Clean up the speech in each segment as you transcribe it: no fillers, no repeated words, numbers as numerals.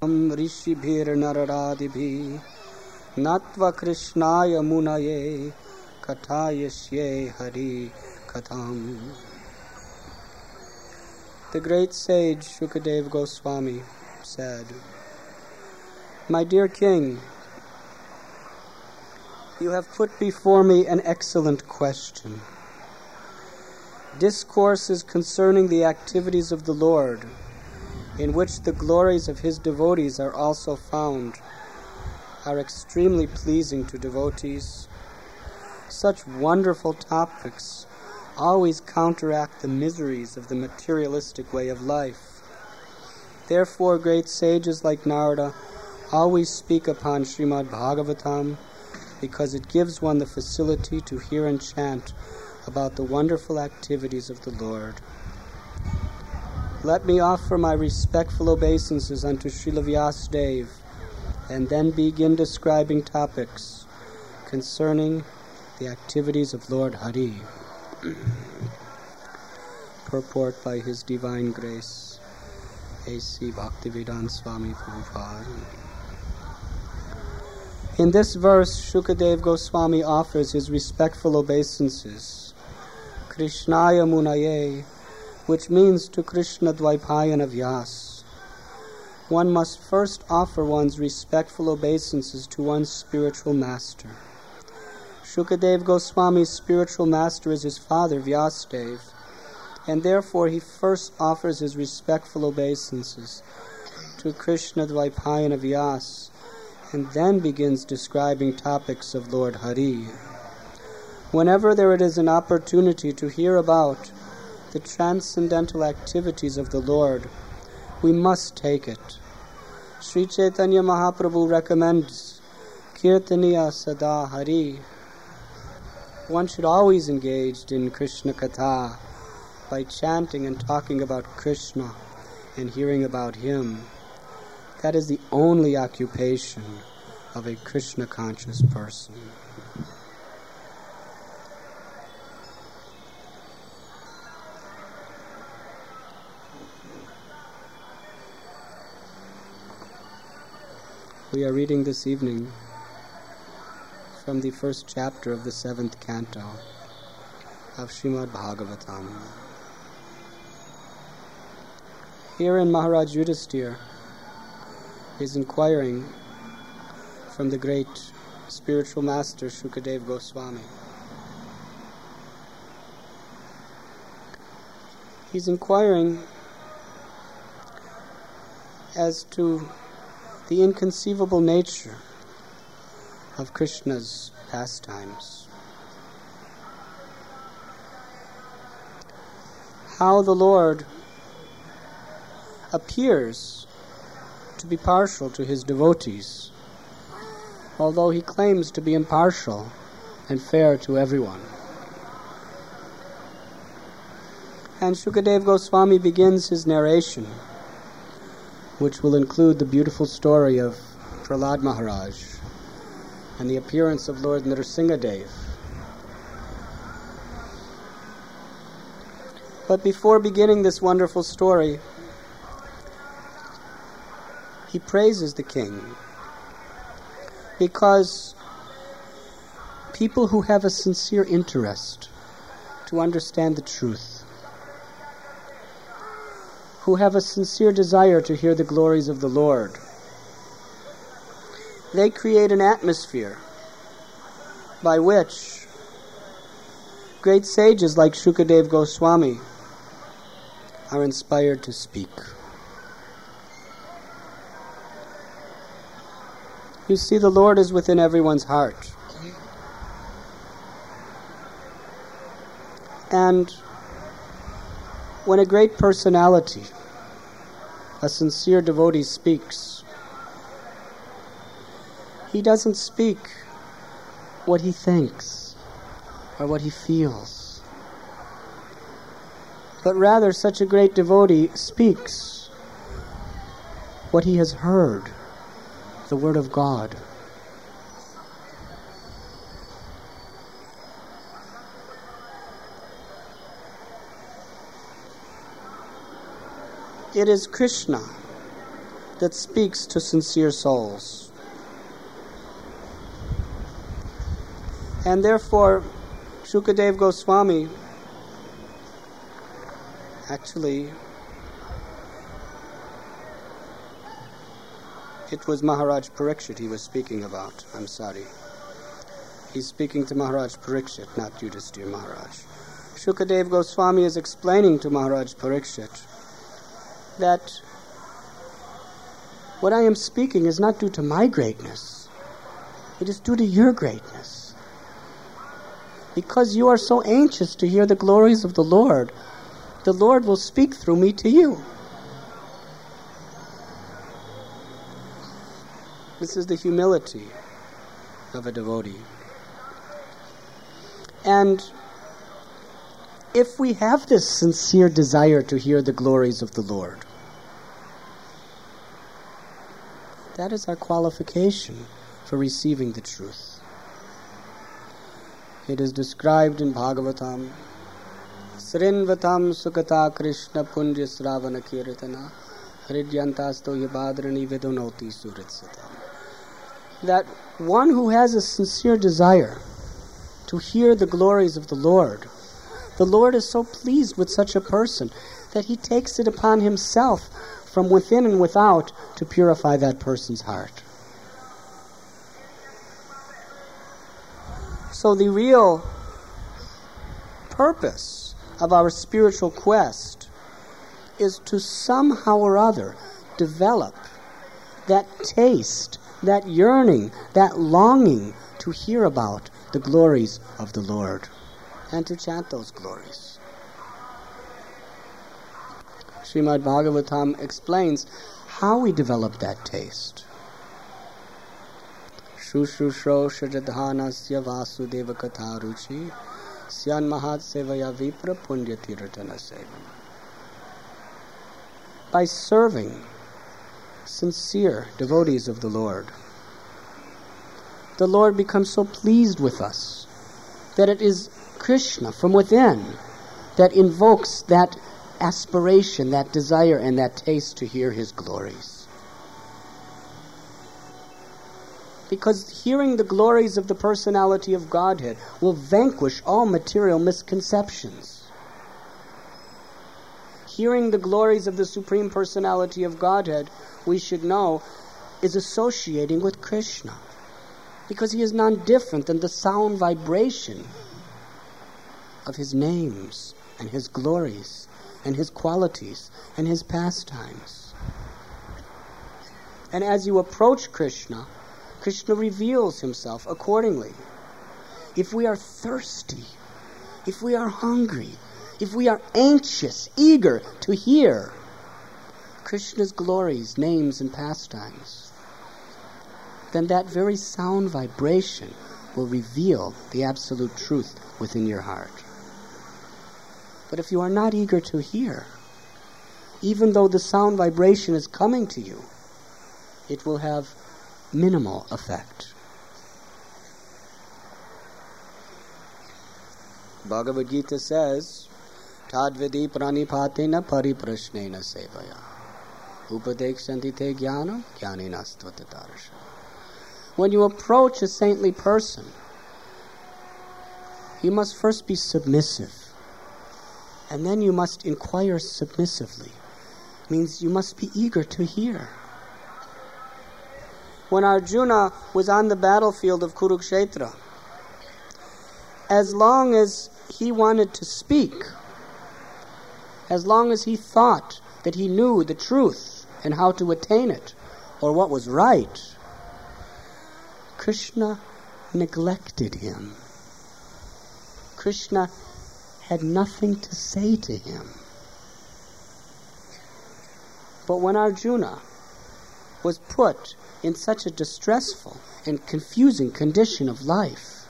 ऋषिभिर्नररादिभिः नत्वा कृष्णाय मुनये कथयिष्ये Hari katham. The great sage Shukadeva Goswami said, "My dear king, you have put before me an excellent question. Discourses concerning the activities of the Lord, in which the glories of his devotees are also found, are extremely pleasing to devotees. Such wonderful topics always counteract the miseries of the materialistic way of life. Therefore, great sages like Narada always speak upon Srimad Bhagavatam, because it gives one the facility to hear and chant about the wonderful activities of the Lord. Let me offer my respectful obeisances unto Srila Vyasadeva, and then begin describing topics concerning the activities of Lord Hari." Purport by His Divine Grace, A.C. Bhaktivedanta Swami Prabhupada. In this verse, Shukadeva Goswami offers his respectful obeisances, Krishnaya Munaye, which means to Krishna Dvaipayana Vyas. One must first offer one's respectful obeisances to one's spiritual master. Shukadeva Goswami's spiritual master is his father, Vyasadeva, and therefore he first offers his respectful obeisances to Krishna Dvaipayana Vyas, and then begins describing topics of Lord Hari. Whenever there is an opportunity to hear about the transcendental activities of the Lord, we must take it. Sri Chaitanya Mahaprabhu recommends Kirtaniya Sada Hari. One should always engage in Krishna Katha by chanting and talking about Krishna and hearing about him. That is the only occupation of a Krishna-conscious person. We are reading this evening from the first chapter of the 7th canto of Srimad Bhagavatam. Herein Maharaj Yudhisthira is inquiring from the great spiritual master Shukadeva Goswami. He's inquiring as to the inconceivable nature of Krishna's pastimes. How the Lord appears to be partial to his devotees, although he claims to be impartial and fair to everyone. And Shukadeva Goswami begins his narration, which will include the beautiful story of Prahlad Maharaj and the appearance of Lord Nrsimhadev. But before beginning this wonderful story, he praises the king, because people who have a sincere interest to understand the truth, who have a sincere desire to hear the glories of the Lord, they create an atmosphere by which great sages like Shukadeva Goswami are inspired to speak. You see, the Lord is within everyone's heart. And when a great personality, a sincere devotee speaks, he doesn't speak what he thinks or what he feels, but rather such a great devotee speaks what he has heard, the Word of God. It is Krishna, that speaks to sincere souls. And therefore, Shukadeva Goswami, actually, it was Maharaj Parikshit he was speaking about. I'm sorry. He's speaking to Maharaj Parikshit, not Yudhisthira Maharaj. Shukadeva Goswami is explaining to Maharaj Parikshit that what I am speaking is not due to my greatness. It is due to your greatness. Because you are so anxious to hear the glories of the Lord will speak through me to you. This is the humility of a devotee. And if we have this sincere desire to hear the glories of the Lord, that is our qualification for receiving the truth. It is described in Bhagavatam, Srinvatam Sukata Krishna Punja Sravana Kirtana Hridyantasto Yabadrani Vidunoti Suritsata. That one who has a sincere desire to hear the glories of the Lord is so pleased with such a person that he takes it upon himself from within and without to purify that person's heart. So the real purpose of our spiritual quest is to somehow or other develop that taste, that yearning, that longing to hear about the glories of the Lord and to chant those glories. Srimad Bhagavatam explains how we develop that taste. Shushushro Shajadhanasya Vasudeva Katharuchi Syan Mahat Sevaya Vipra Punya Tirtana Sevam. By serving sincere devotees of the Lord becomes so pleased with us that it is Krishna from within that invokes that aspiration, that desire, and that taste to hear his glories. Because hearing the glories of the personality of Godhead will vanquish all material misconceptions. Hearing the glories of the Supreme Personality of Godhead, we should know, is associating with Krishna. Because he is none different than the sound vibration of his names and his glories and his qualities and his pastimes. And as you approach Krishna, Krishna reveals himself accordingly. If we are thirsty, if we are hungry, if we are anxious, eager to hear Krishna's glories, names, and pastimes, then that very sound vibration will reveal the absolute truth within your heart. But if you are not eager to hear, even though the sound vibration is coming to you, it will have minimal effect. Bhagavad Gita says, Tadvidi pranipatena pariprashnena sevaya upadekshanti te jnanam jnanenastvatatarasha. When you approach a saintly person, you must first be submissive. And then you must inquire submissively. It means you must be eager to hear. When Arjuna was on the battlefield of Kurukshetra, as long as he wanted to speak, as long as he thought that he knew the truth and how to attain it, or what was right, Krishna neglected him. Krishna had nothing to say to him. But when Arjuna was put in such a distressful and confusing condition of life,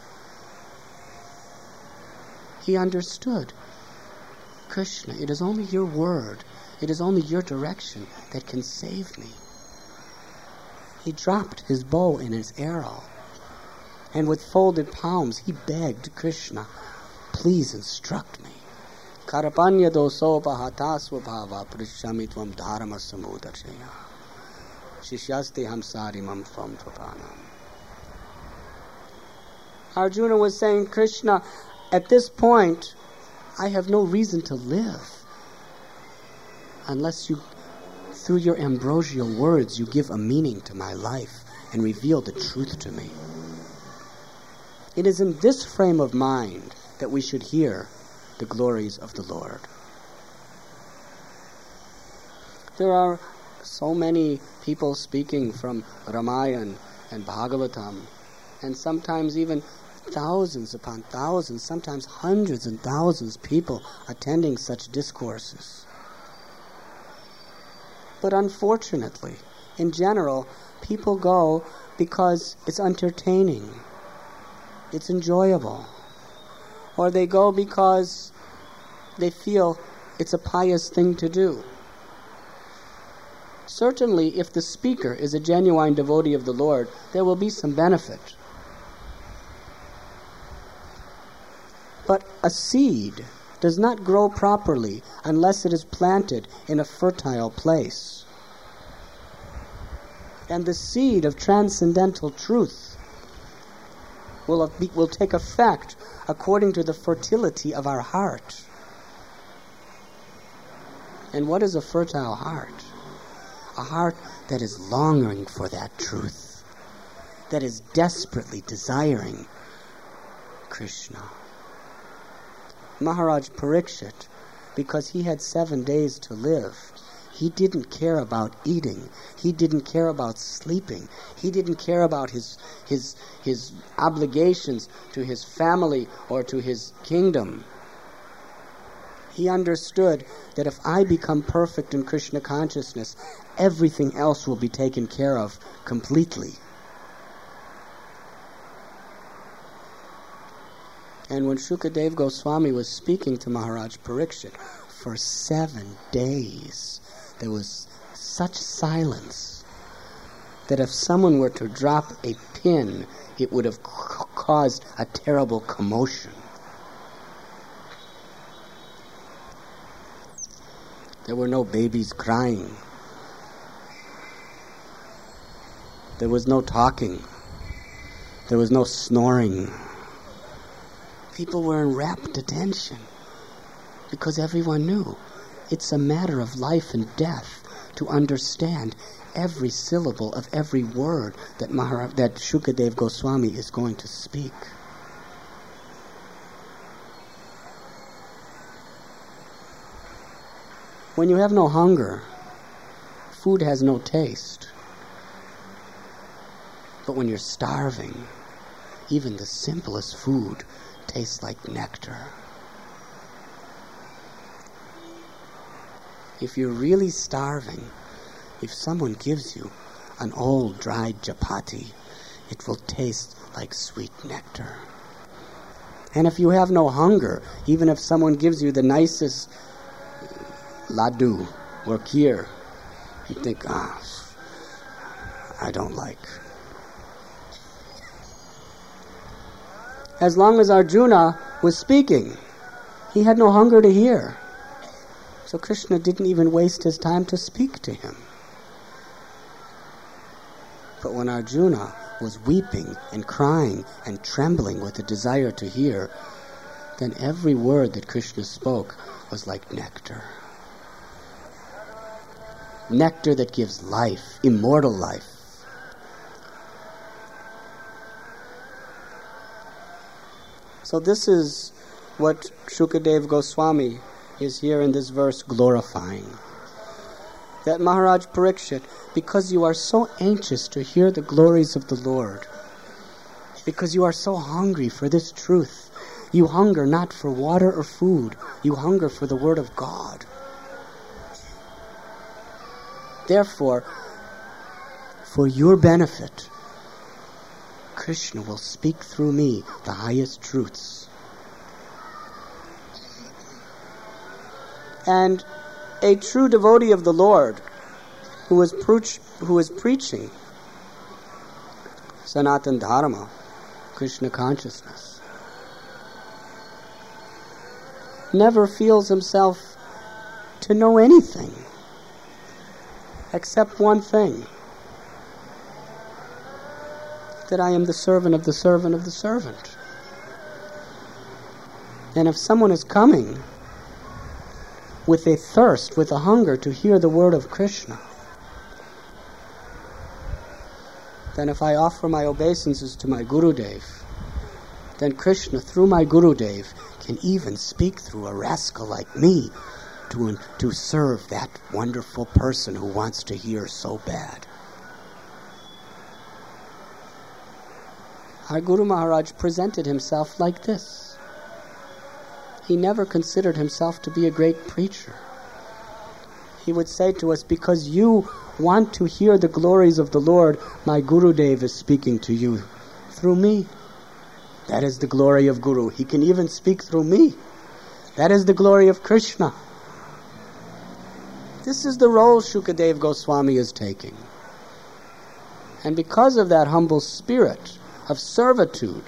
he understood, Krishna, it is only your word, it is only your direction that can save me. He dropped his bow and his arrow, and with folded palms he begged Krishna, please instruct me. Karapanya dosopa hatasva bhava prishamitvam dharma samudarshaya. Shishyaste hamsari mam tvam prapanam. Arjuna was saying, Krishna, at this point, I have no reason to live unless you, through your ambrosial words, you give a meaning to my life and reveal the truth to me. It is in this frame of mind that we should hear the glories of the Lord. There are so many people speaking from Ramayana and Bhagavatam, and sometimes even thousands upon thousands, sometimes hundreds and thousands of people attending such discourses. But unfortunately, in general, people go because it's entertaining, it's enjoyable, or they go because they feel it's a pious thing to do. Certainly, if the speaker is a genuine devotee of the Lord, there will be some benefit. But a seed does not grow properly unless it is planted in a fertile place. And the seed of transcendental truth will take effect according to the fertility of our heart. And what is a fertile heart? A heart that is longing for that truth, that is desperately desiring Krishna. Maharaj Parikshit, because he had 7 days to live, he didn't care about eating. He didn't care about sleeping. He didn't care about his obligations to his family or to his kingdom. He understood that if I become perfect in Krishna consciousness, everything else will be taken care of completely. And when Shukadev Goswami was speaking to Maharaj Parikshit, for 7 days, there was such silence that if someone were to drop a pin, it would have caused a terrible commotion. There were no babies crying. There was no talking. There was no snoring. People were in rapt attention because everyone knew it's a matter of life and death to understand every syllable of every word that Shukadev Goswami is going to speak. When you have no hunger, food has no taste. But when you're starving, even the simplest food tastes like nectar. If you're really starving, if someone gives you an old dried chapati, it will taste like sweet nectar. And if you have no hunger, even if someone gives you the nicest laddu or kheer, you think, I don't like. As long as Arjuna was speaking, he had no hunger to hear. So Krishna didn't even waste his time to speak to him. But when Arjuna was weeping and crying and trembling with the desire to hear, then every word that Krishna spoke was like nectar. Nectar that gives life, immortal life. So this is what Shukadev Goswami is here in this verse glorifying. That Maharaj Parikshit, because you are so anxious to hear the glories of the Lord, because you are so hungry for this truth, you hunger not for water or food, you hunger for the word of God. Therefore, for your benefit, Krishna will speak through me the highest truths. And a true devotee of the Lord who is preaching Sanatana Dharma, Krishna consciousness, never feels himself to know anything except one thing, that I am the servant of the servant of the servant. And if someone is coming with a thirst, with a hunger to hear the word of Krishna, then if I offer my obeisances to my Gurudev, then Krishna, through my Gurudev, can even speak through a rascal like me to serve that wonderful person who wants to hear so bad. Our Guru Maharaj presented himself like this. He never considered himself to be a great preacher. He would say to us, because you want to hear the glories of the Lord, my Gurudev is speaking to you through me. That is the glory of Guru. He can even speak through me. That is the glory of Krishna. This is the role Shukadev Goswami is taking. And because of that humble spirit of servitude,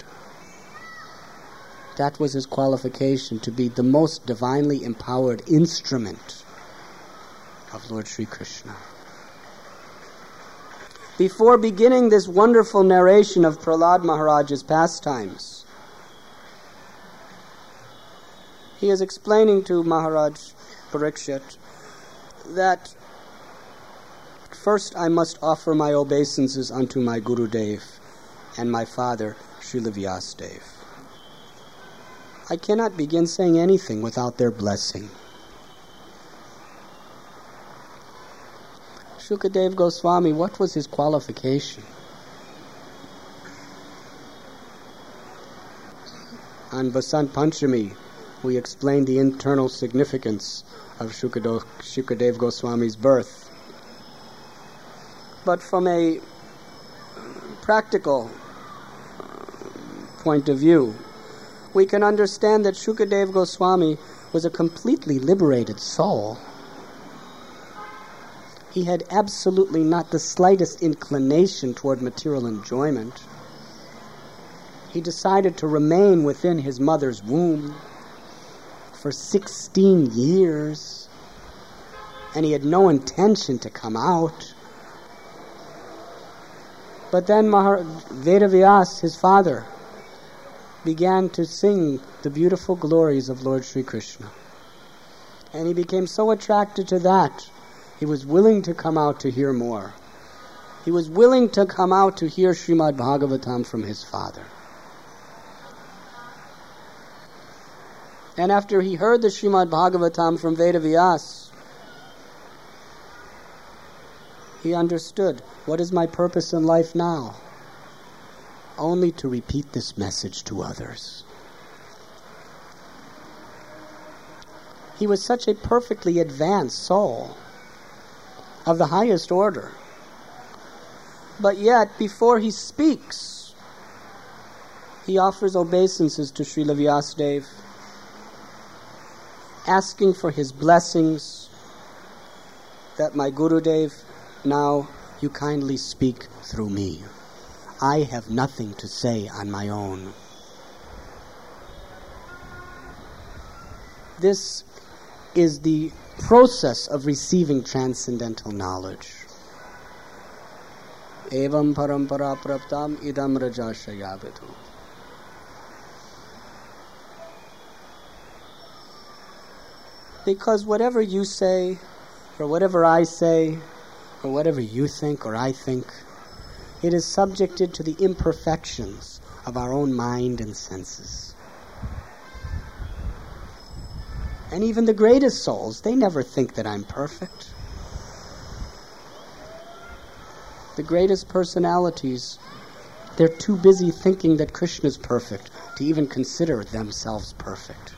that was his qualification to be the most divinely empowered instrument of Lord Sri Krishna. Before beginning this wonderful narration of Prahlad Maharaj's pastimes, he is explaining to Maharaj Parikshit that first I must offer my obeisances unto my Gurudev and my father, Srila Vyasadeva. I cannot begin saying anything without their blessing. Shukadev Goswami, what was his qualification? On Vasant Panchami, we explained the internal significance of Shukadev Goswami's birth. But from a practical point of view, we can understand that Shukadev Goswami was a completely liberated soul. He had absolutely not the slightest inclination toward material enjoyment. He decided to remain within his mother's womb for 16 years, and he had no intention to come out. But then Vedavyas, his father, began to sing the beautiful glories of Lord Sri Krishna. And he became so attracted to that, he was willing to come out to hear more. He was willing to come out to hear Srimad Bhagavatam from his father. And after he heard the Srimad Bhagavatam from Vedavyas, he understood, what is my purpose in life now? Only to repeat this message to others. He was such a perfectly advanced soul, of the highest order. But yet, before he speaks, he offers obeisances to Srila Vyasadeva, asking for his blessings, that my Gurudev, now you kindly speak through me. I have nothing to say on my own. This is the process of receiving transcendental knowledge. Evam parampara praptam idam rajashayavithu. Because whatever you say, or whatever I say, or whatever you think or I think, it is subjected to the imperfections of our own mind and senses. And even the greatest souls, they never think that I'm perfect. The greatest personalities, they're too busy thinking that Krishna is perfect to even consider themselves perfect.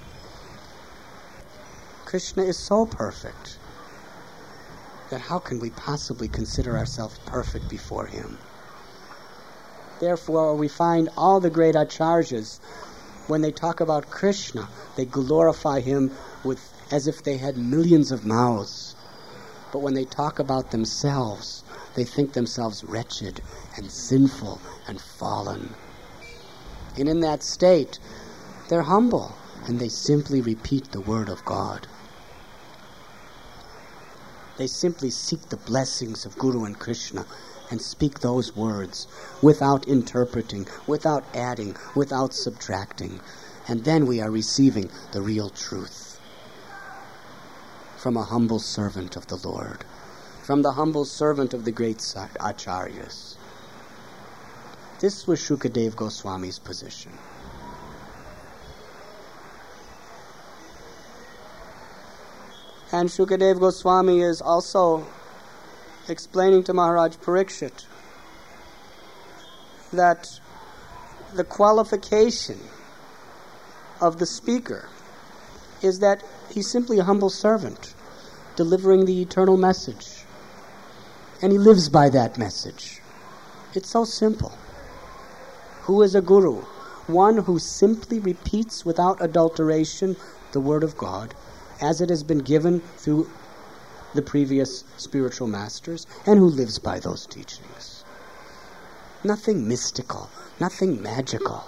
Krishna is so perfect that how can we possibly consider ourselves perfect before him? Therefore, we find all the great acharyas, when they talk about Krishna, they glorify him as if they had millions of mouths. But when they talk about themselves, they think themselves wretched and sinful and fallen. And in that state, they're humble and they simply repeat the word of God. They simply seek the blessings of Guru and Krishna, and speak those words without interpreting, without adding, without subtracting. And then we are receiving the real truth from a humble servant of the Lord, from the humble servant of the great Acharyas. This was Shukadeva Goswami's position. And Shukadeva Goswami is also explaining to Maharaj Parikshit that the qualification of the speaker is that he's simply a humble servant delivering the eternal message. And he lives by that message. It's so simple. Who is a guru? One who simply repeats without adulteration the word of God as it has been given through the previous spiritual masters, and who lives by those teachings. Nothing mystical, nothing magical.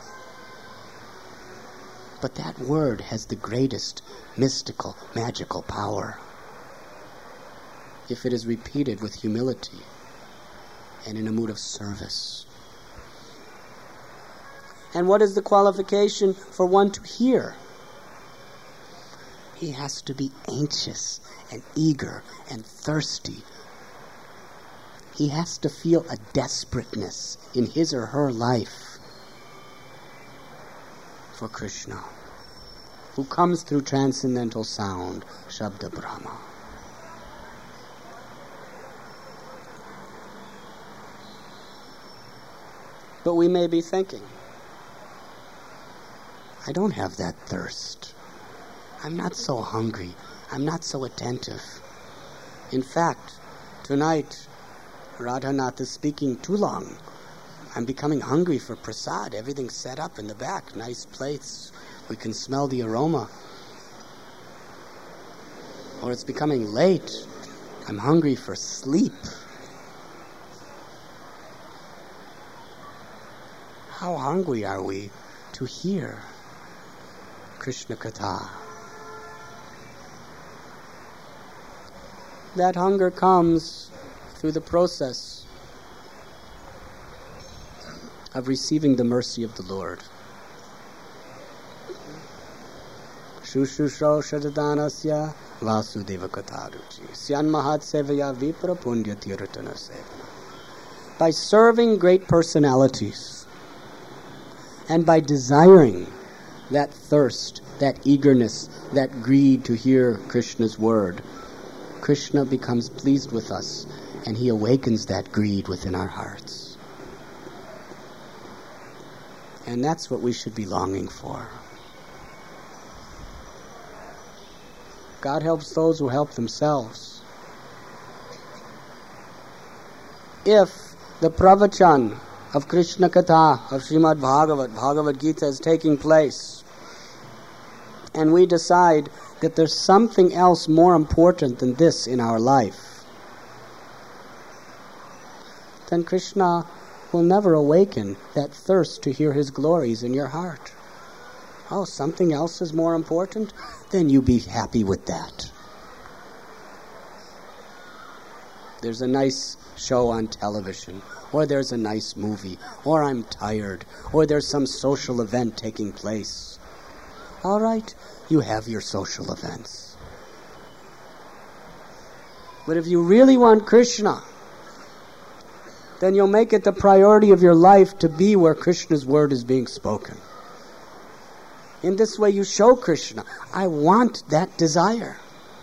But that word has the greatest mystical, magical power if it is repeated with humility and in a mood of service. And what is the qualification for one to hear? He has to be anxious and eager and thirsty. He has to feel a desperateness in his or her life for Krishna, who comes through transcendental sound, Shabda Brahma. But we may be thinking, I don't have that thirst. I'm not so hungry. I'm not so attentive. In fact, tonight, Radhanath is speaking too long. I'm becoming hungry for prasad. Everything's set up in the back. Nice plates. We can smell the aroma. Or it's becoming late. I'm hungry for sleep. How hungry are we to hear Krishna Katha? That hunger comes through the process of receiving the mercy of the Lord. Shushusho Shadadanasya Vasudeva Katharuchi Syan Mahat Sevaya Vipra Punya Tiratana Sevana. By serving great personalities and by desiring that thirst, that eagerness, that greed to hear Krishna's word, Krishna becomes pleased with us, and he awakens that greed within our hearts. And that's what we should be longing for. God helps those who help themselves. If the pravachan of Krishna Katha, of Srimad Bhagavad Gita is taking place, and we decide that there's something else more important than this in our life, then Krishna will never awaken that thirst to hear his glories in your heart. Oh, something else is more important? Then you be happy with that. There's a nice show on television, or there's a nice movie, or I'm tired, or there's some social event taking place. All right, you have your social events. But if you really want Krishna, then you'll make it the priority of your life to be where Krishna's word is being spoken. In this way you show Krishna, I want that desire.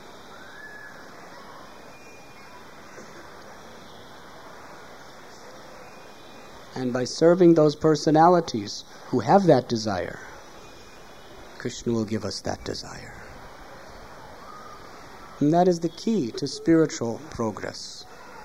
And by serving those personalities who have that desire, Krishna will give us that desire. And that is the key to spiritual progress.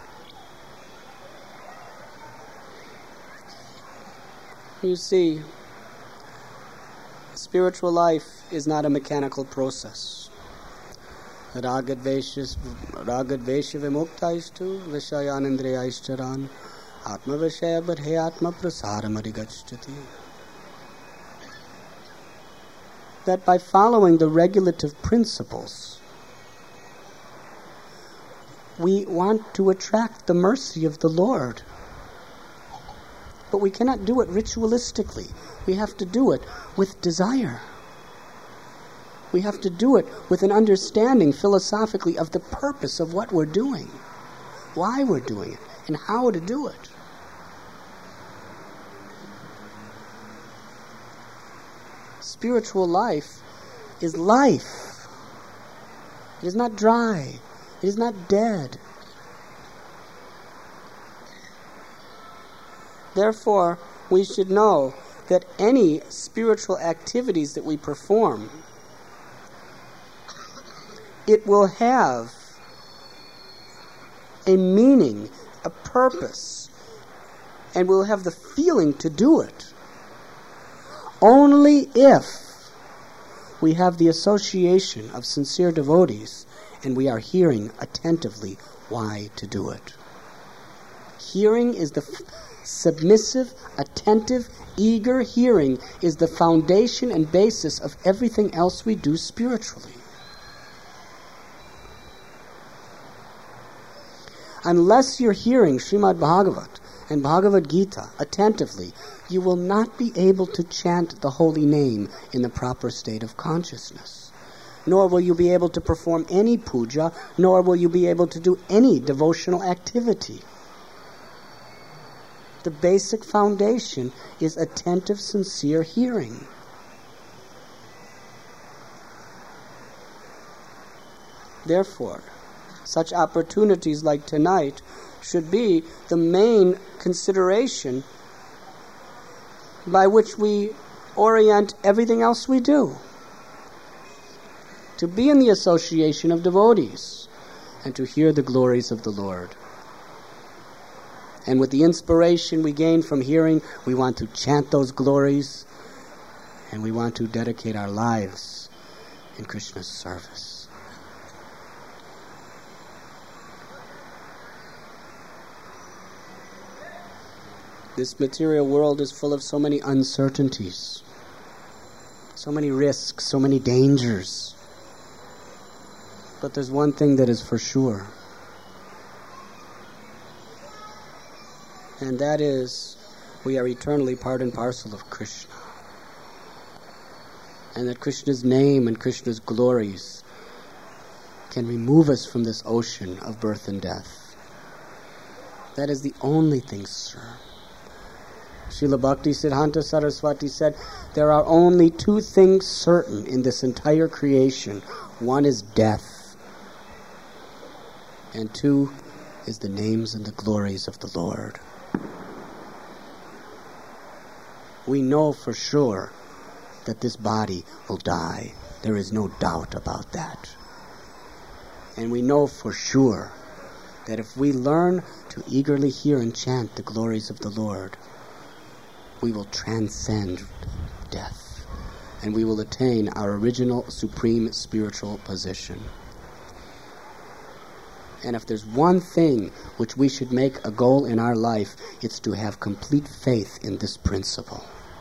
You see, spiritual life is not a mechanical process. Ragadvesha vimuktaishtu vishayanindriyaishcharan atma vishaya badhe atma prasaramarigatchati. That by following the regulative principles, we want to attract the mercy of the Lord. But we cannot do it ritualistically. We have to do it with desire. We have to do it with an understanding philosophically of the purpose of what we're doing, why we're doing it, and how to do it. Spiritual life is life. It is not dry. It is not dead. Therefore, we should know that any spiritual activities that we perform, it will have a meaning, a purpose, and we'll have the feeling to do it only if we have the association of sincere devotees and we are hearing attentively why to do it. Hearing is the submissive, attentive, eager hearing is the foundation and basis of everything else we do spiritually. Unless you're hearing Srimad Bhagavat and Bhagavad Gita attentively, you will not be able to chant the holy name in the proper state of consciousness. Nor will you be able to perform any puja, nor will you be able to do any devotional activity. The basic foundation is attentive, sincere hearing. Therefore, such opportunities like tonight should be the main consideration by which we orient everything else we do. To be in the association of devotees and to hear the glories of the Lord. And with the inspiration we gain from hearing, we want to chant those glories and we want to dedicate our lives in Krishna's service. This material world is full of so many uncertainties, so many risks, so many dangers. But there's one thing that is for sure, and that is we are eternally part and parcel of Krishna, and that Krishna's name and Krishna's glories can remove us from this ocean of birth and death. That is the only thing, sir. Srila Bhakti Siddhanta Saraswati said, there are only two things certain in this entire creation. One is death, and two is the names and the glories of the Lord. We know for sure that this body will die. There is no doubt about that. And we know for sure that if we learn to eagerly hear and chant the glories of the Lord, we will transcend death, and we will attain our original supreme spiritual position. And if there's one thing which we should make a goal in our life, it's to have complete faith in this principle.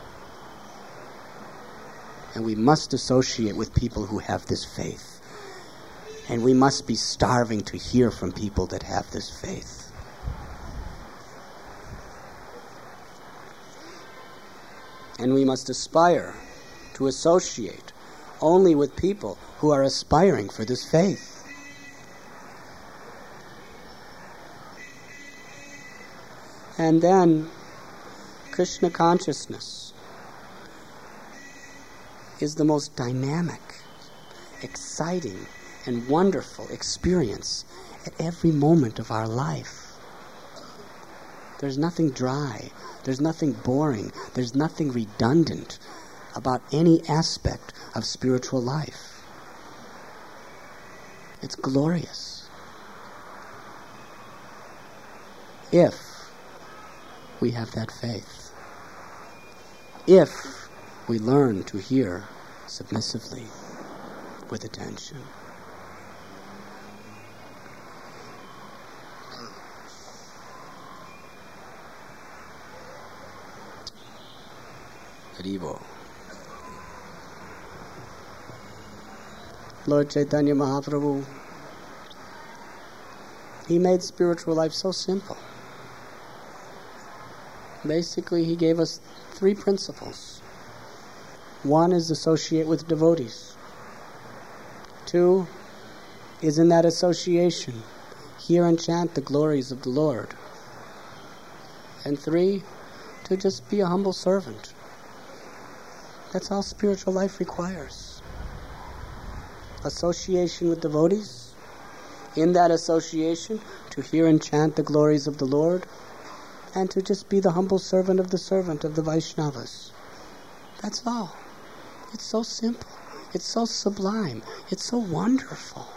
And we must associate with people who have this faith. And we must be starving to hear from people that have this faith. And we must aspire to associate only with people who are aspiring for this faith. And then, Krishna consciousness is the most dynamic, exciting, and wonderful experience at every moment of our life. There's nothing dry, there's nothing boring, there's nothing redundant about any aspect of spiritual life. It's glorious. If we have that faith. If we learn to hear submissively with attention. Haribo. Lord Chaitanya Mahaprabhu He made spiritual life so simple. Basically, he gave us 3 principles. 1 is associate with devotees. 2 is in that association, hear and chant the glories of the Lord. And 3, to just be a humble servant. That's all spiritual life requires. Association with devotees. In that association, to hear and chant the glories of the Lord, and to just be the humble servant of the Vaishnavas. That's all. It's so simple. It's so sublime. It's so wonderful.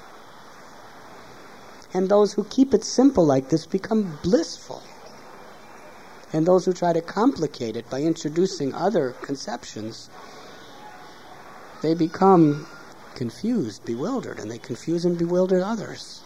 And those who keep it simple like this become blissful. And those who try to complicate it by introducing other conceptions, they become confused, bewildered, and they confuse and bewilder others.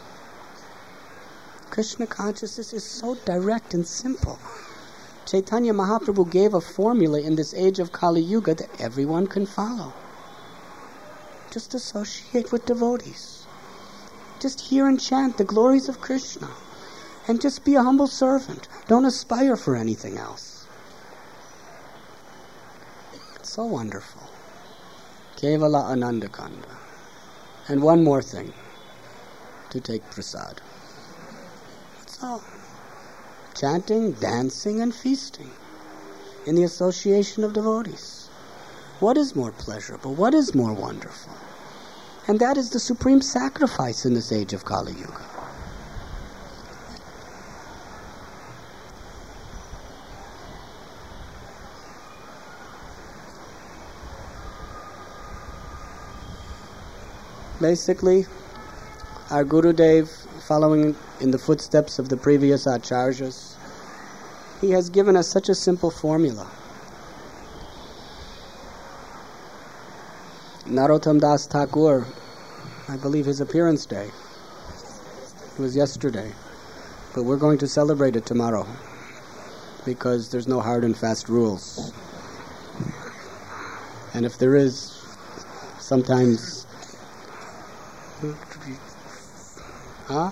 Krishna consciousness is so direct and simple. Chaitanya Mahaprabhu gave a formula in this age of Kali Yuga that everyone can follow. Just associate with devotees. Just hear and chant the glories of Krishna. And just be a humble servant. Don't aspire for anything else. It's so wonderful. Kevala Anandakanda. And one more thing. To take prasad. That's all. Chanting, dancing, and feasting. In the association of devotees. What is more pleasurable? What is more wonderful? And that is the supreme sacrifice in this age of Kali Yuga. Basically, our Gurudev, following in the footsteps of the previous Acharyas, he has given us such a simple formula. Narottam Das Thakur, I believe his appearance day was yesterday, but we're going to celebrate it tomorrow because there's no hard and fast rules. And if there is, sometimes... Huh?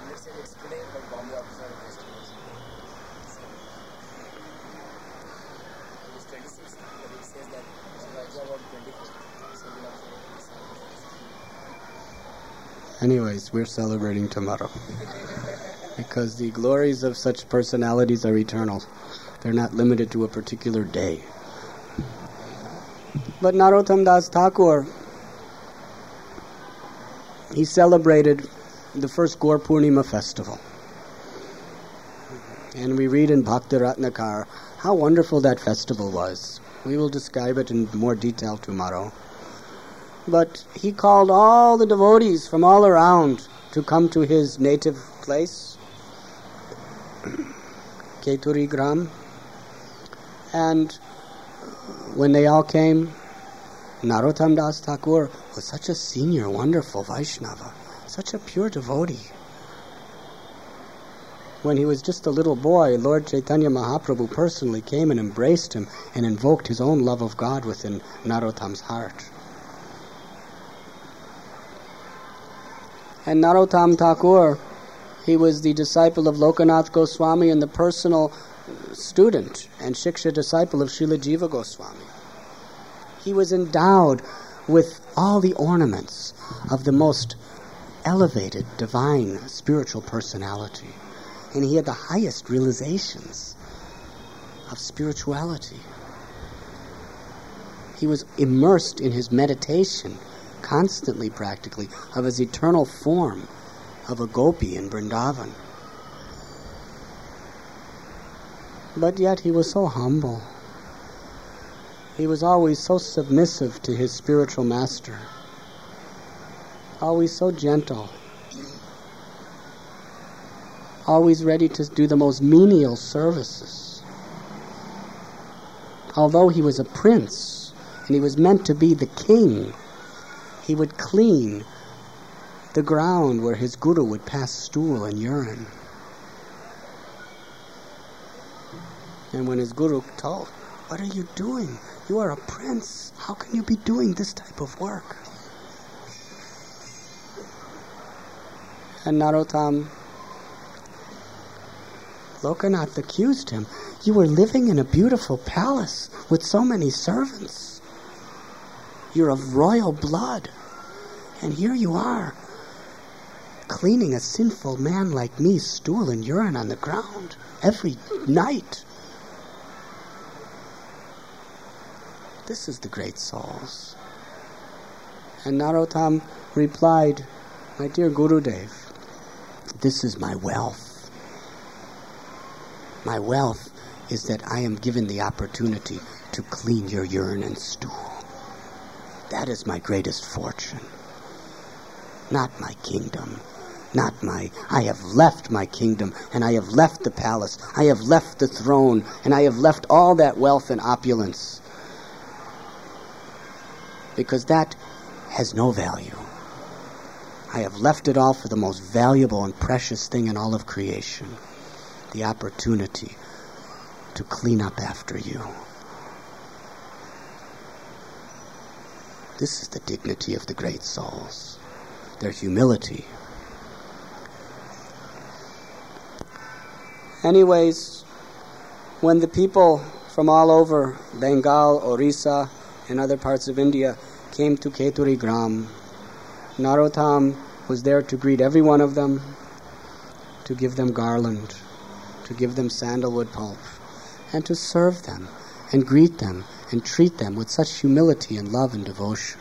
Anyways, we're celebrating tomorrow because the glories of such personalities are eternal. They're not limited to a particular day. But Narottam Das Thakur, he celebrated the first Gaur Purnima festival. And we read in Bhakti Ratnakar how wonderful that festival was. We will describe it in more detail tomorrow. But he called all the devotees from all around to come to his native place, Keturi Gram. And when they all came, Narottam Das Thakur was such a senior, wonderful Vaishnava, such a pure devotee. When he was just a little boy, Lord Chaitanya Mahaprabhu personally came and embraced him and invoked his own love of God within Narottam's heart. And Narottam Thakur, he was the disciple of Lokanath Goswami and the personal student and Shiksha disciple of Srila Jiva Goswami. He was endowed with all the ornaments of the most elevated, divine, spiritual personality. And he had the highest realizations of spirituality. He was immersed in his meditation, constantly practically, of his eternal form of a gopi in Vrindavan. But yet he was so humble. He was always so submissive to his spiritual master. Always so gentle. Always ready to do the most menial services. Although he was a prince, and he was meant to be the king, he would clean the ground where his guru would pass stool and urine. And when his guru told, "What are you doing? You are a prince. How can you be doing this type of work?" And Narottam Lokanath accused him. You were living in a beautiful palace with so many servants. You're of royal blood. And here you are, cleaning a sinful man like me's stool and urine on the ground every night. This is the great souls. And Narottam replied, my dear Gurudev, this is my wealth. My wealth is that I am given the opportunity to clean your urine and stool. That is my greatest fortune. Not my kingdom. I have left my kingdom, and I have left the palace. I have left the throne, and I have left all that wealth and opulence. Because that has no value. I have left it all for the most valuable and precious thing in all of creation. The opportunity to clean up after you. This is the dignity of the great souls. Their humility. Anyways, when the people from all over Bengal, Orissa, and other parts of India came to Keturi Gram, Narottam was there to greet every one of them, to give them garland, to give them sandalwood pulp, and to serve them, and greet them, and treat them with such humility and love and devotion.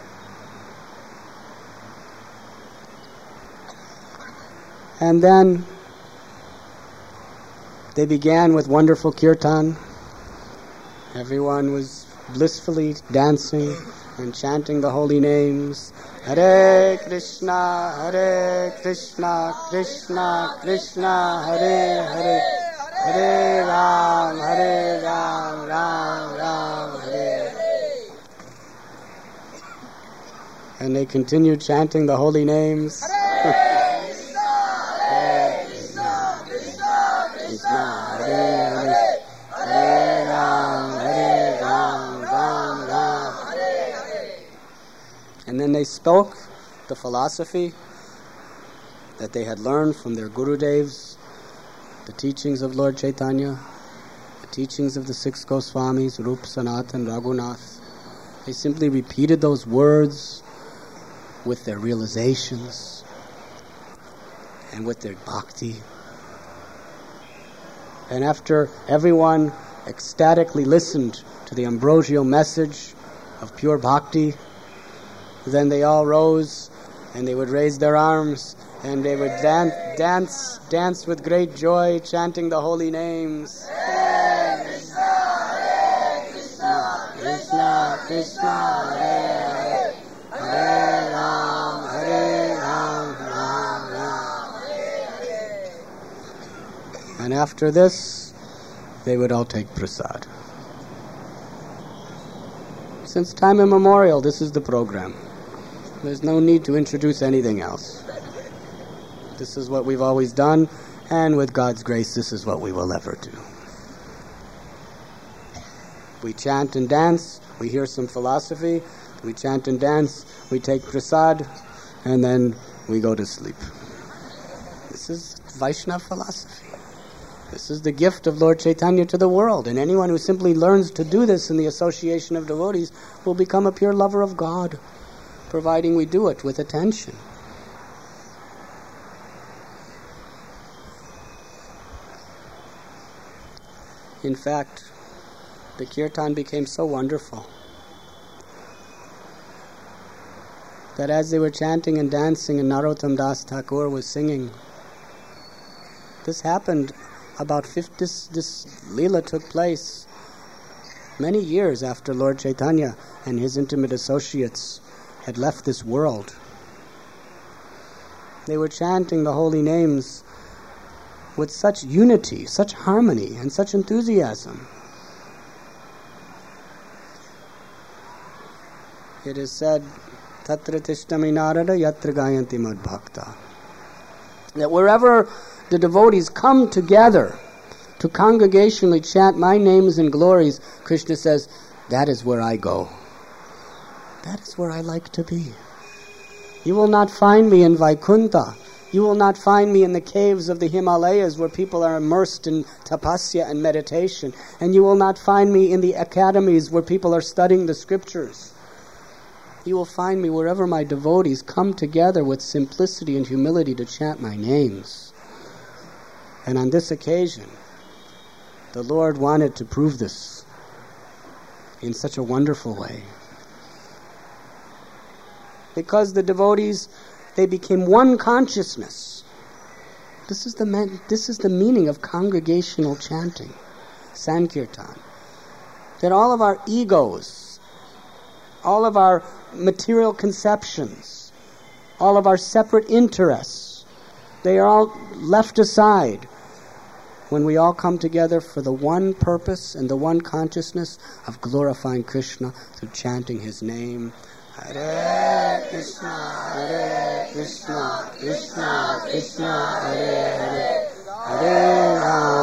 And then they began with wonderful kirtan. Everyone was blissfully dancing and chanting the holy names. Hare Krishna, Krishna Krishna, Hare Hare, Hare Ram, Ram Ram, Hare. And they continued chanting the holy names. And then they spoke the philosophy that they had learned from their Gurudevs, the teachings of Lord Chaitanya, the teachings of the six Goswamis, Rup, Sanatan, Raghunath. They simply repeated those words with their realizations and with their bhakti. And after everyone ecstatically listened to the ambrosial message of pure bhakti, then they all rose and they would raise their arms and they would dance with great joy, chanting the holy names. Hare Krishna, Krishna Krishna, Hare Hare, Hare Ram, Ram Ram, Hare. And after this, they would all take prasad. Since time immemorial, this is the program. There's no need to introduce anything else. This is what we've always done, and with God's grace, this is what we will ever do. We chant and dance, we hear some philosophy, we chant and dance, we take prasad, and then we go to sleep. This is Vaishnava philosophy. This is the gift of Lord Chaitanya to the world, and anyone who simply learns to do this in the association of devotees will become a pure lover of God, providing we do it with attention. In fact, the kirtan became so wonderful that as they were chanting and dancing and Narottam Das Thakur was singing, this happened about this Leela took place many years after Lord Chaitanya and his intimate associates had left this world. They were chanting the holy names with such unity, such harmony, and such enthusiasm. It is said, Tatra tishtami narada yatra gayanti madbhakta, that wherever the devotees come together to congregationally chant my names and glories, Krishna says, that is where I go. That is where I like to be. You will not find me in Vaikuntha. You will not find me in the caves of the Himalayas where people are immersed in tapasya and meditation. And you will not find me in the academies where people are studying the scriptures. You will find me wherever my devotees come together with simplicity and humility to chant my names. And on this occasion, the Lord wanted to prove this in such a wonderful way. Because the devotees, they became one consciousness. This is the meaning of congregational chanting, Sankirtan. That all of our egos, all of our material conceptions, all of our separate interests, they are all left aside when we all come together for the one purpose and the one consciousness of glorifying Krishna through chanting His name. Hare Krishna, Hare Krishna, Krishna Krishna, Hare Hare, Hare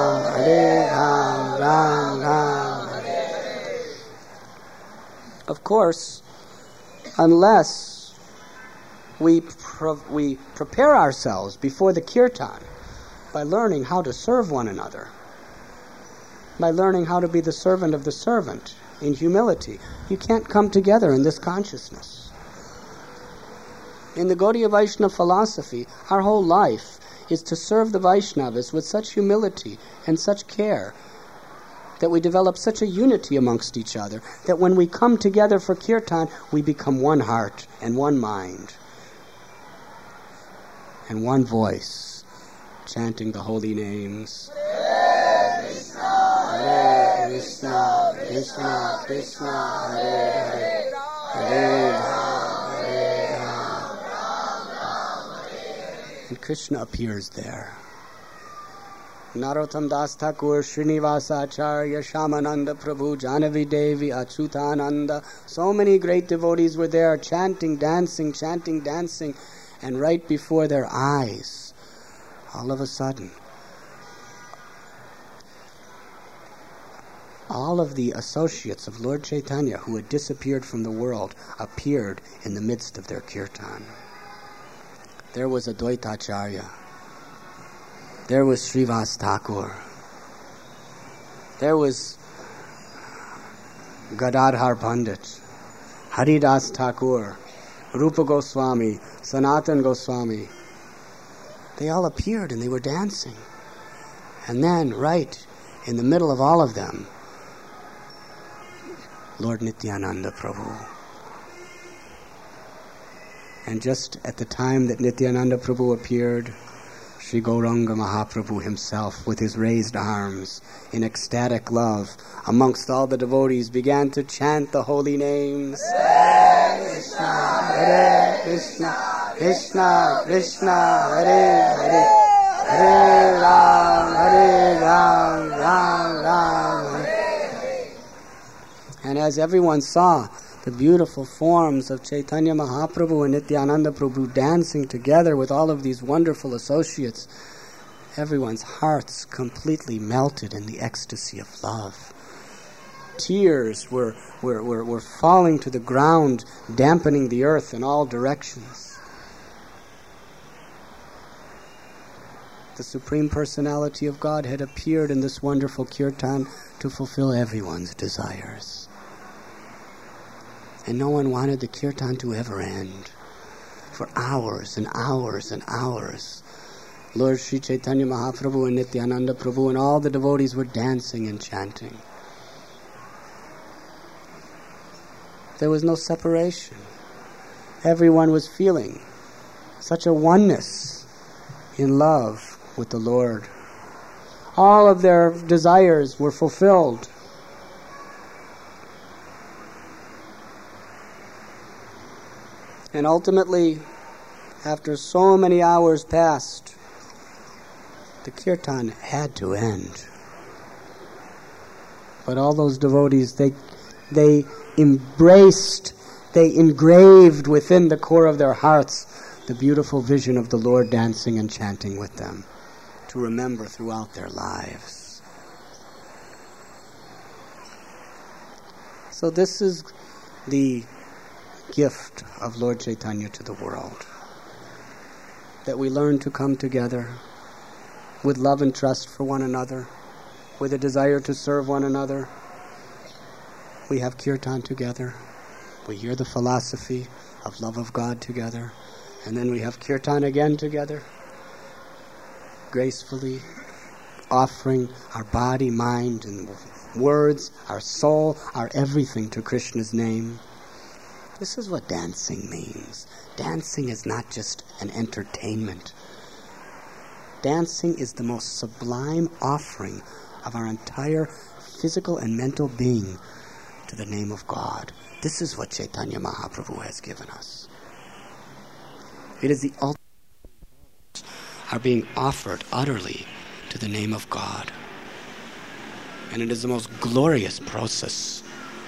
Ram, Ram Ram, Hare Hare. Of course, unless we prepare ourselves before the kirtan by learning how to serve one another, by learning how to be the servant of the servant in humility, you can't come together in this consciousness. In the Gaudiya Vaishnava philosophy, our whole life is to serve the Vaishnavas with such humility and such care that we develop such a unity amongst each other that when we come together for kirtan, we become one heart and one mind and one voice, chanting the holy names. Hare Krishna, Krishna Krishna, Hare Hare, Hare Ram, Ram Ram, Hare Hare. And Krishna appears there. Narottam Das Thakur, Srinivasa Acharya, Shamananda Prabhu, Janavi Devi, Achyutananda. So many great devotees were there chanting, dancing, and right before their eyes, all of a sudden, all of the associates of Lord Chaitanya who had disappeared from the world appeared in the midst of their kirtan. There was Advaita Acharya. There was Srivas Thakur. There was Gadadhar Pandit, Haridas Thakur, Rupa Goswami, Sanatan Goswami. They all appeared and they were dancing. And then, right in the middle of all of them, Lord Nityananda Prabhu. And just at the time that Nityananda Prabhu appeared, Sri Gauranga Mahaprabhu himself, with his raised arms, in ecstatic love, amongst all the devotees, began to chant the holy names. Hare Krishna, Hare Krishna, Krishna Krishna, Hare Hare, Hare Ram, Ram Ram, Hare Hare. And as everyone saw the beautiful forms of Chaitanya Mahaprabhu and Nityananda Prabhu dancing together with all of these wonderful associates, everyone's hearts completely melted in the ecstasy of love. Tears were falling to the ground, dampening the earth in all directions. The Supreme Personality of God had appeared in this wonderful kirtan to fulfill everyone's desires. And no one wanted the kirtan to ever end. For hours and hours and hours, Lord Sri Chaitanya Mahaprabhu and Nityananda Prabhu and all the devotees were dancing and chanting. There was no separation. Everyone was feeling such a oneness in love with the Lord. All of their desires were fulfilled. And ultimately, after so many hours passed, the kirtan had to end. But all those devotees, they embraced, they engraved within the core of their hearts the beautiful vision of the Lord dancing and chanting with them, to remember throughout their lives. So this is the gift of Lord Chaitanya to the world. that we learn to come together with love and trust for one another, with a desire to serve one another. We have kirtan together. We hear the philosophy of love of God together. And then we have kirtan again together, gracefully offering our body, mind, and words, our soul, our everything to Krishna's name. This is what dancing means. Dancing is not just an entertainment. Dancing is the most sublime offering of our entire physical and mental being to the name of God. This is what Chaitanya Mahaprabhu has given us. It is the ultimate are being offered utterly to the name of God. And it is the most glorious process.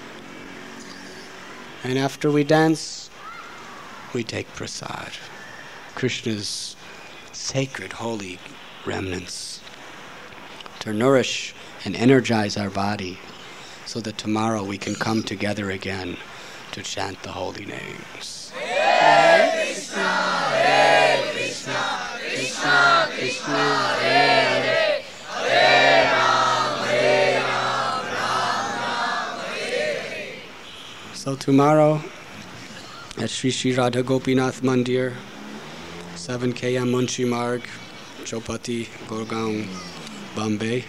And after we dance, we take prasad, Krishna's sacred, holy remnants, to nourish and energize our body so that tomorrow we can come together again to chant the holy names. Hare Krishna, Hare Krishna, Krishna Krishna, Hare Hare, Hare Ram, Ram Ram, Hare Hare. So tomorrow at Sri Sri Radha Gopinath Mandir, 7 km Munshi Marg, Chopati, Gurgaon, Bombay.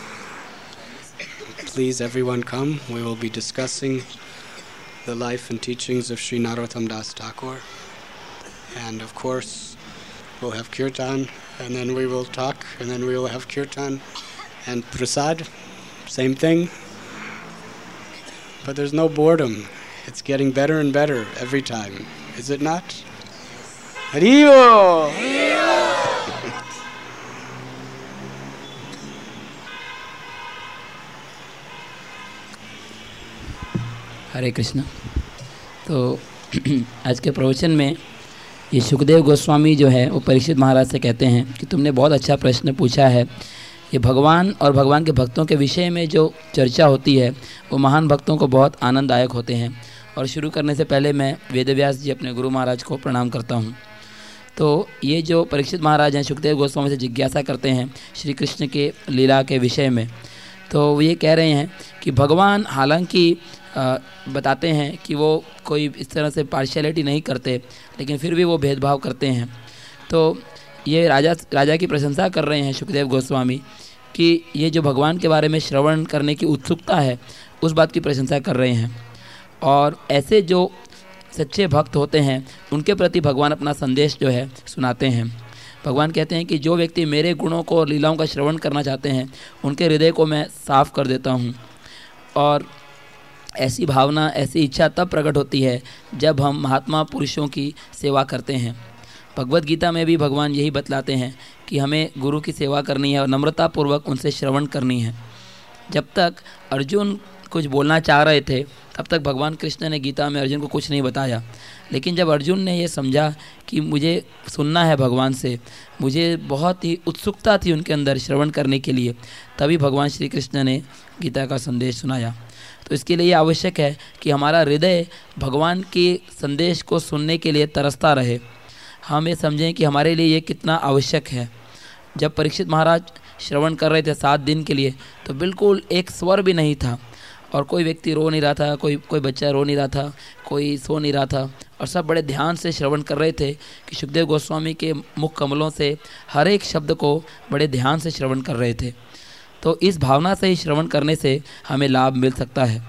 Please everyone come. We will be discussing the life and teachings of Sri Narottam Das Thakur. And of course, we'll have kirtan, and then we will talk, and then we will have kirtan and prasad. Same thing. But there's no boredom. It's getting better and better every time. Is it not? Haribo! हरे कृष्ण। तो आज के प्रवचन में ये सुखदेव गोस्वामी जो है वो परीक्षित महाराज से कहते हैं कि तुमने बहुत अच्छा प्रश्न पूछा है। ये भगवान और भगवान के भक्तों के विषय में जो चर्चा होती है वो महान भक्तों को बहुत आनंददायक होते हैं। और शुरू करने से पहले मैं वेदव्यास जी अपने गुरु महाराज को प्रणाम करता हूँ। तो ये जो परीक्षित महाराज हैं सुखदेव गोस्वामी से जिज्ञासा करते हैं श्री कृष्ण के लीला के विषय में। तो वो ये कह रहे हैं कि भगवान हालांकि बताते हैं कि वो कोई इस तरह से पार्शियलिटी नहीं करते, लेकिन फिर भी वो भेदभाव करते हैं। तो ये राजा की प्रशंसा कर रहे हैं सुखदेव गोस्वामी कि ये जो भगवान के बारे में श्रवण करने की उत्सुकता है उस बात की प्रशंसा कर रहे हैं। और ऐसे जो सच्चे भक्त होते हैं उनके प्रति भगवान अपना संदेश जो है सुनाते हैं। भगवान कहते हैं कि जो व्यक्ति मेरे गुणों को और लीलाओं का श्रवण करना चाहते हैं उनके हृदय को मैं साफ़ कर देता हूँ। और ऐसी भावना, ऐसी इच्छा तब प्रकट होती है जब हम महात्मा पुरुषों की सेवा करते हैं। भगवद गीता में भी भगवान यही बतलाते हैं कि हमें गुरु की सेवा करनी है और नम्रतापूर्वक उनसे श्रवण करनी है। जब तक अर्जुन कुछ बोलना चाह रहे थे तब तक भगवान कृष्ण ने गीता में अर्जुन को कुछ नहीं बताया, लेकिन जब अर्जुन ने ये समझा कि मुझे सुनना है भगवान से, मुझे बहुत ही उत्सुकता थी उनके अंदर श्रवण करने के लिए, तभी भगवान श्री कृष्ण ने गीता का संदेश सुनाया। तो इसके लिए आवश्यक है कि हमारा हृदय भगवान के संदेश को सुनने के लिए तरसता रहे। हम ये समझें कि हमारे लिए ये कितना आवश्यक है। जब परीक्षित महाराज श्रवण कर रहे थे 7 दिन के लिए तो बिल्कुल एक स्वर भी नहीं था और कोई व्यक्ति रो नहीं रहा था, कोई बच्चा रो नहीं रहा था, कोई सो नहीं रहा था, और सब बड़े ध्यान से श्रवण कर रहे थे कि सुखदेव गोस्वामी के मुख कमलों से हर एक शब्द को बड़े ध्यान से श्रवण कर रहे थे। तो इस भावना से ही श्रवण करने से हमें लाभ मिल सकता है।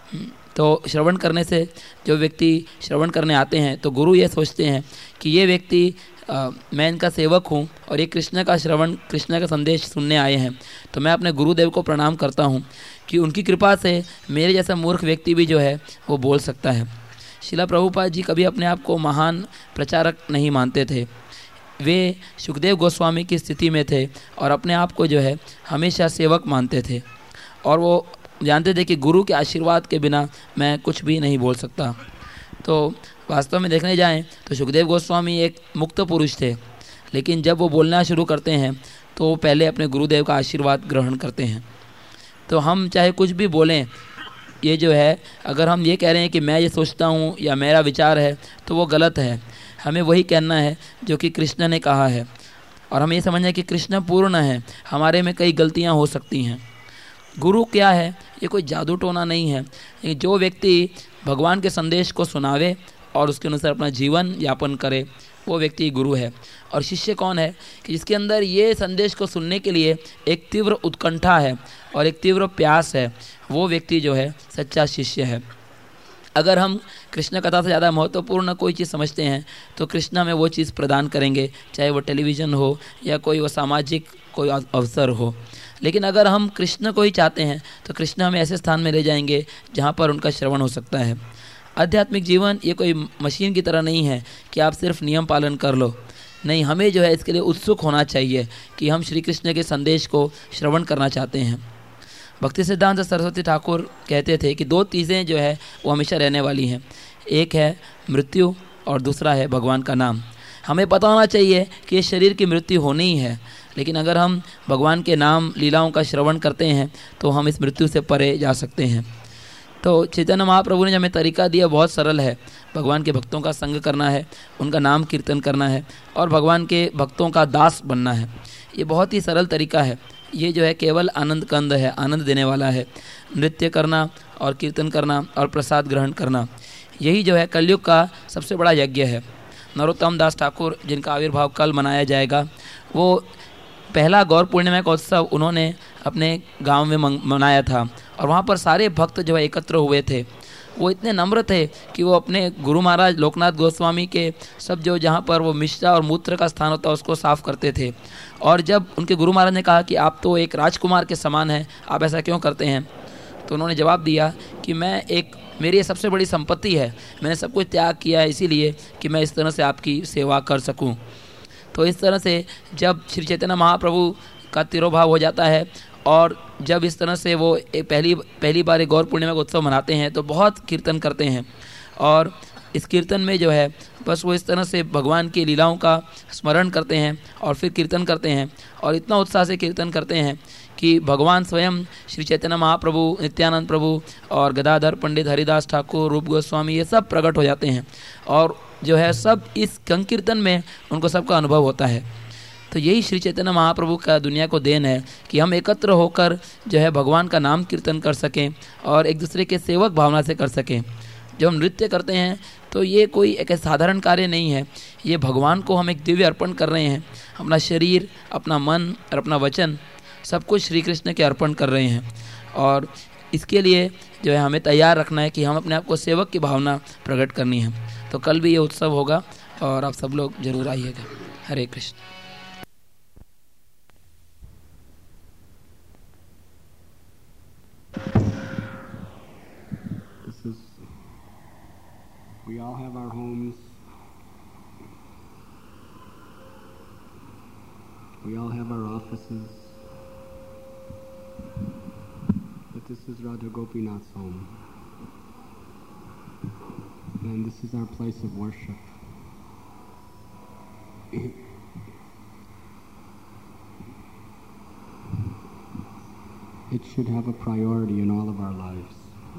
तो श्रवण करने से जो व्यक्ति श्रवण करने आते हैं तो गुरु ये सोचते हैं कि ये व्यक्ति मैं इनका सेवक हूँ और ये कृष्ण का संदेश सुनने आए हैं, तो मैं अपने गुरुदेव को प्रणाम करता हूँ कि उनकी कृपा से मेरे जैसा मूर्ख व्यक्ति भी जो है वो बोल सकता है। श्रील प्रभुपाद जी कभी अपने आप को महान प्रचारक नहीं मानते थे। वे सुखदेव गोस्वामी की स्थिति में थे और अपने आप को जो है हमेशा सेवक मानते थे और वो जानते थे कि गुरु के आशीर्वाद के बिना मैं कुछ भी नहीं बोल सकता। तो वास्तव में देखने जाएं तो सुखदेव गोस्वामी एक मुक्त पुरुष थे, लेकिन जब वो बोलना शुरू करते हैं तो वो पहले अपने गुरुदेव का आशीर्वाद ग्रहण करते हैं। तो हम चाहे कुछ भी बोलें, ये जो है अगर हम ये कह रहे हैं कि मैं ये सोचता हूँ या मेरा विचार है तो वो गलत है। हमें वही कहना है जो कि कृष्ण ने कहा है, और हमें ये समझना है कि कृष्ण पूर्ण है, हमारे में कई गलतियां हो सकती हैं। गुरु क्या है? ये कोई जादू टोना नहीं है। जो व्यक्ति भगवान के संदेश को सुनावे और उसके अनुसार अपना जीवन यापन करे, वो व्यक्ति गुरु है। और शिष्य कौन है? कि जिसके अंदर ये संदेश को सुनने के लिए एक तीव्र उत्कंठा है और एक तीव्र प्यास है, वो व्यक्ति जो है सच्चा शिष्य है। अगर हम कृष्ण कथा से ज़्यादा महत्वपूर्ण कोई चीज़ समझते हैं तो कृष्ण हमें वो चीज़ प्रदान करेंगे, चाहे वो टेलीविज़न हो या कोई वो सामाजिक कोई अवसर हो। लेकिन अगर हम कृष्ण को ही चाहते हैं तो कृष्ण हमें ऐसे स्थान में ले जाएंगे जहाँ पर उनका श्रवण हो सकता है। आध्यात्मिक जीवन ये कोई मशीन की तरह नहीं है कि आप सिर्फ नियम पालन कर लो। नहीं, हमें जो है इसके लिए उत्सुक होना चाहिए कि हम श्री कृष्ण के संदेश को श्रवण करना चाहते हैं। भक्ति सिद्धांत सरस्वती ठाकुर कहते थे कि 2 चीज़ें जो है वो हमेशा रहने वाली हैं, एक है मृत्यु और दूसरा है भगवान का नाम। हमें पता होना चाहिए कि इस शरीर की मृत्यु होनी ही है, लेकिन अगर हम भगवान के नाम लीलाओं का श्रवण करते हैं तो हम इस मृत्यु से परे जा सकते हैं। तो चैतन्य महाप्रभु ने जो हमें तरीका दिया बहुत सरल है। भगवान के भक्तों का संग करना है, उनका नाम कीर्तन करना है और भगवान के भक्तों का दास बनना है। ये बहुत ही सरल तरीका है। ये जो है केवल आनंद कंद है, आनंद देने वाला है। नृत्य करना और कीर्तन करना और प्रसाद ग्रहण करना, यही जो है कलयुग का सबसे बड़ा यज्ञ है। नरोत्तम दास ठाकुर, जिनका आविर्भाव कल मनाया जाएगा, वो पहला गौर पूर्णिमा का उत्सव उन्होंने अपने गांव में मनाया था और वहाँ पर सारे भक्त जो है एकत्र हुए थे। वो इतने नम्र थे कि वो अपने गुरु महाराज लोकनाथ गोस्वामी के सब जो जहाँ पर वो मिश्रा और मूत्र का स्थान होता है उसको साफ़ करते थे। और जब उनके गुरु महाराज ने कहा कि आप तो एक राजकुमार के समान हैं, आप ऐसा क्यों करते हैं, तो उन्होंने जवाब दिया कि मेरी ये सबसे बड़ी संपत्ति है, मैंने सब कुछ त्याग किया है इसीलिए कि मैं इस तरह से आपकी सेवा कर सकूं। तो इस तरह से जब श्री चैतन्य महाप्रभु का तिरोभाव हो जाता है और जब इस तरह से वो पहली बार गौर पूर्णिमा का उत्सव मनाते हैं तो बहुत कीर्तन करते हैं। और इस कीर्तन में जो है बस वो इस तरह से भगवान की लीलाओं का स्मरण करते हैं और फिर कीर्तन करते हैं और इतना उत्साह से कीर्तन करते हैं कि भगवान स्वयं श्री चैतन्य महाप्रभु, नित्यानंद प्रभु और गदाधर पंडित, हरिदास ठाकुर, रूप गोस्वामी, ये सब प्रकट हो जाते हैं और जो है सब इस संकीर्तन में उनको सबका अनुभव होता है। तो यही श्री चैतन्य महाप्रभु का दुनिया को देन है कि हम एकत्र होकर जो है भगवान का नाम कीर्तन कर सकें और एक दूसरे के सेवक भावना से कर सकें। जब हम नृत्य करते हैं तो ये कोई एक साधारण कार्य नहीं है, ये भगवान को हम एक दिव्य अर्पण कर रहे हैं। अपना शरीर, अपना मन और अपना वचन सब कुछ श्री कृष्ण के अर्पण कर रहे हैं और इसके लिए जो है हमें तैयार रखना है कि हम अपने आप को सेवक की भावना प्रकट करनी है। तो कल भी ये उत्सव होगा और आप सब लोग जरूर आइएगा। हरे Krishna. We all have our homes. We all have our offices. But this is Radha Gopinath's home. And this is our place of worship. It should have a priority in all of our lives.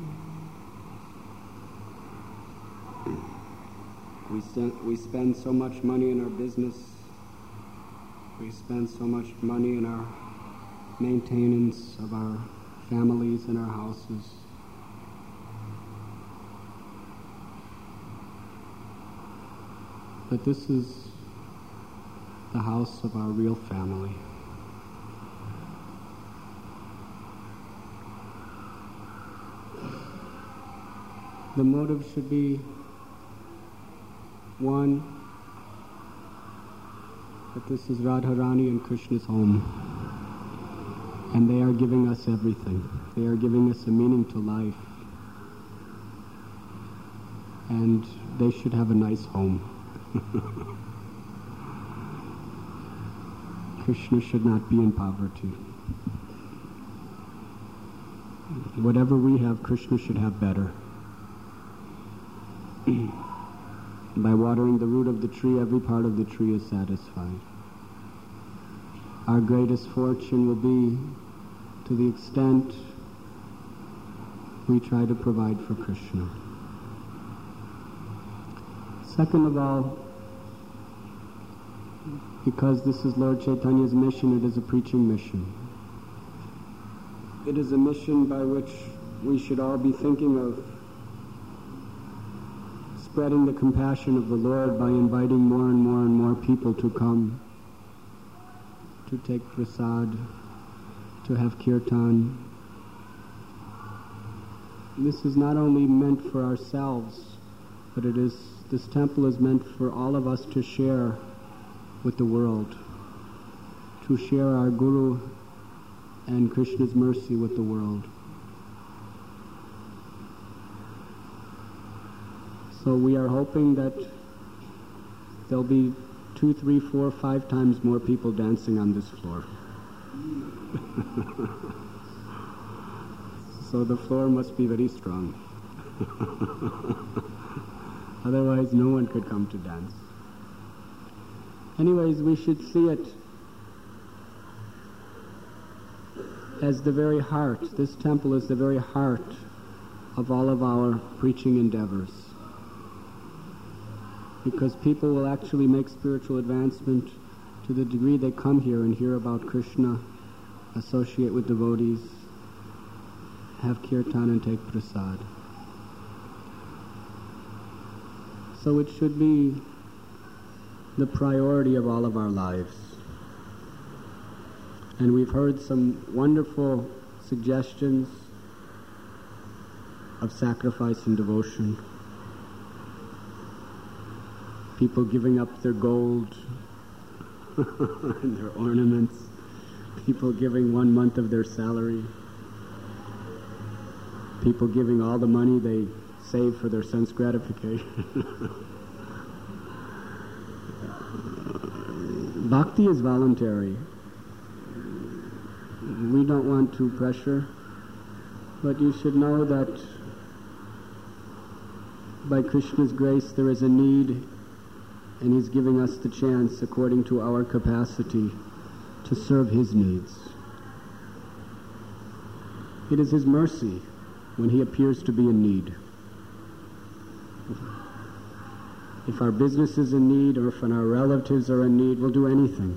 We spend so much money in our business. We spend so much money in our maintenance of our families and our houses. But this is the house of our real family. The motive should be one, that this is Radharani and Krishna's home, and they are giving us everything. They are giving us a meaning to life, and they should have a nice home. Krishna should not be in poverty. Whatever we have, Krishna should have better. By watering the root of the tree, every part of the tree is satisfied. Our greatest fortune will be to the extent we try to provide for Krishna. Second of all, Because this is Lord Chaitanya's mission, it is a preaching mission. It is a mission by which we should all be thinking of spreading the compassion of the Lord by inviting more and more and more people to come, to take prasad, to have kirtan. This is not only meant for ourselves, but this temple is meant for all of us to share with the world, to share our Guru and Krishna's mercy with the world. So we are hoping that there'll be 2, 3, 4, 5 times more people dancing on this floor. So the floor must be very strong. Otherwise no one could come to dance. Anyways, we should see it as the very heart. This temple is the very heart of all of our preaching endeavors. Because people will actually make spiritual advancement to the degree they come here and hear about Krishna, associate with devotees, have kirtan and take prasad. So it should be the priority of all of our lives. And we've heard some wonderful suggestions of sacrifice and devotion. People giving up their gold and their ornaments. People giving 1 month of their salary. People giving all the money they save for their sense gratification. Bhakti is voluntary. We don't want to pressure, but you should know that by Krishna's grace there is a need, and He's giving us the chance, according to our capacity, to serve His needs. It is His mercy when He appears to be in need. If our business is in need, or if our relatives are in need, we'll do anything.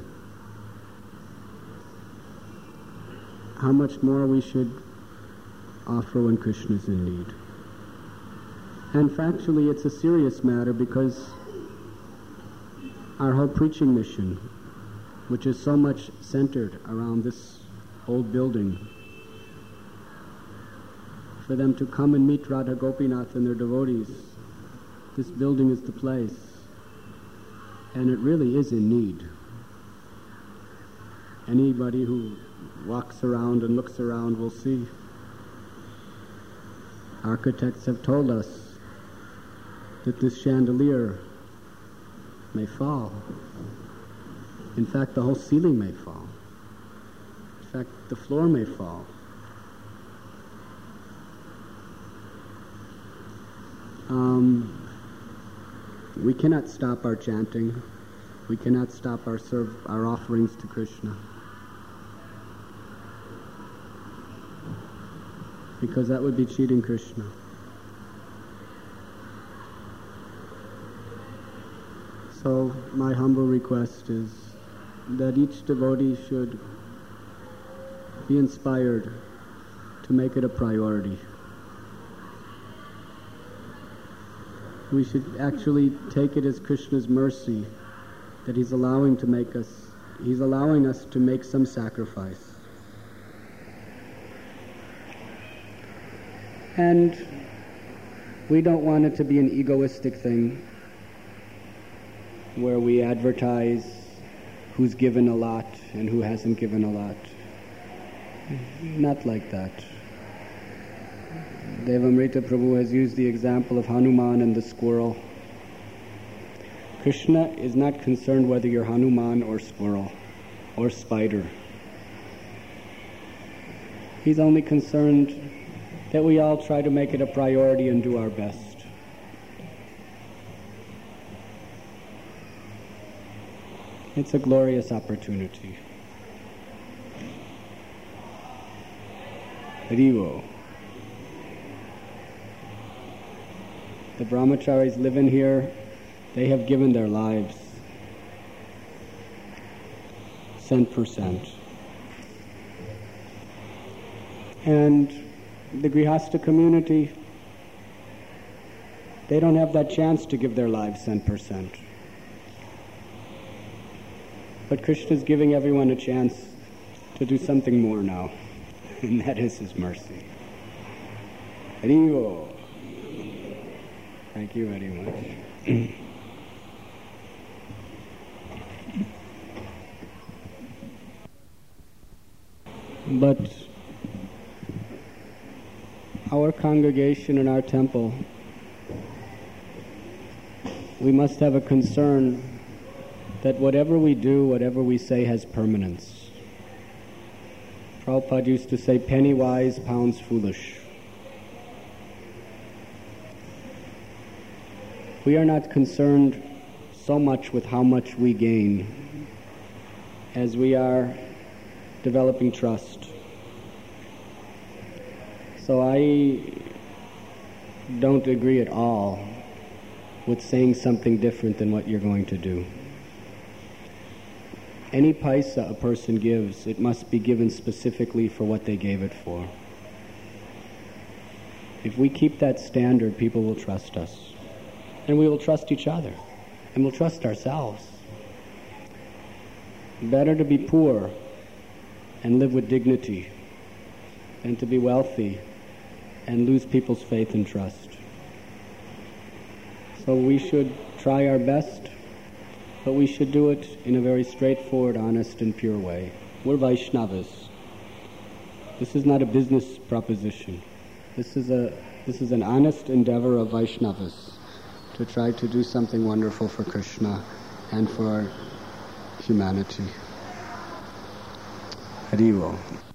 How much more we should offer when Krishna is in need. And factually, it's a serious matter, because our whole preaching mission, which is so much centered around this old building, for them to come and meet Radha Gopinath and their devotees, this building is the place. And it really is in need. Anybody who walks around and looks around will see. Architects have told us that this chandelier may fall. In fact, the whole ceiling may fall. In fact, the floor may fall. We cannot stop our chanting. We cannot stop our offerings to Krishna. Because that would be cheating Krishna. So my humble request is that each devotee should be inspired to make it a priority. We should actually take it as Krishna's mercy that He's allowing us to make some sacrifice. And we don't want it to be an egoistic thing where we advertise who's given a lot and who hasn't given a lot. Not like that. Devamrita Prabhu has used the example of Hanuman and the squirrel. Krishna is not concerned whether you're Hanuman or squirrel or spider. He's only concerned that we all try to make it a priority and do our best. It's a glorious opportunity. Harivo. The brahmacharis live in here. They have given their lives. cent per cent. And the Grihastha community, they don't have that chance to give their lives cent per cent. But Krishna is giving everyone a chance to do something more now, and that is His mercy. Haribo. Thank you very much. But our congregation and our temple, we must have a concern that whatever we do, whatever we say has permanence. Prabhupada used to say, penny wise, pounds foolish. We are not concerned so much with how much we gain as we are developing trust. So I don't agree at all with saying something different than what you're going to do. Any paisa a person gives, it must be given specifically for what they gave it for. If we keep that standard, people will trust us. And we will trust each other. And we'll trust ourselves. Better to be poor and live with dignity than to be wealthy and lose people's faith and trust. So we should try our best, but we should do it in a very straightforward, honest, and pure way. We're Vaishnavas. This is not a business proposition. This is an honest endeavor of Vaishnavas to try to do something wonderful for Krishna and for humanity. Haribo.